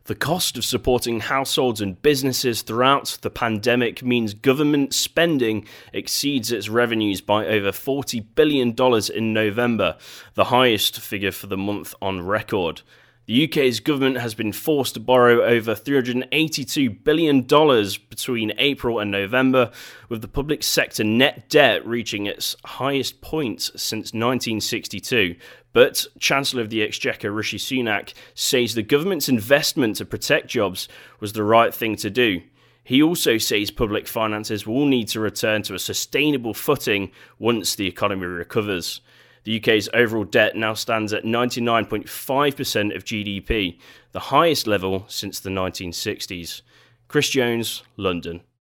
The cost of supporting households and businesses throughout the pandemic means government spending exceeds its revenues by over $40 billion in November, the highest figure for the month on record. The UK's government has been forced to borrow over $382 billion between April and November, with the public sector net debt reaching its highest point since 1962. But Chancellor of the Exchequer Rishi Sunak says the government's investment to protect jobs was the right thing to do. He also says public finances will need to return to a sustainable footing once the economy recovers. The UK's overall debt now stands at 99.5% of GDP, the highest level since the 1960s. Chris Jones, London.